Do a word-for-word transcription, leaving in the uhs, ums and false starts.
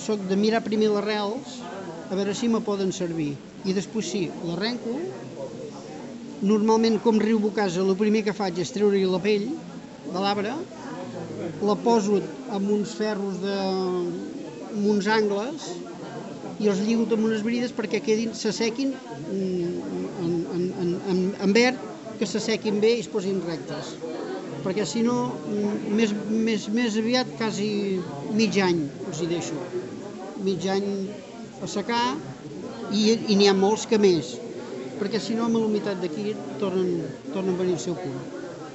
soc de mirar primer les arrels, a veure si me poden servir. I després sí, l'arrenco. Normalment, com riu bocassa, el primer que faig és treure-hi la pell de l'arbre, la poso amb uns ferros de... amb uns angles i els lligo amb unes brides perquè quedin, s'assequin en, en, en, en, en verd, que s'assequin bé i es posin rectes. Perquè si no, més, més, més aviat quasi mig any els hi deixo. Mig any a secar i, i n'hi ha molts que més, perquè si no amb la humitat d'aquí tornen, tornen a venir al seu punt.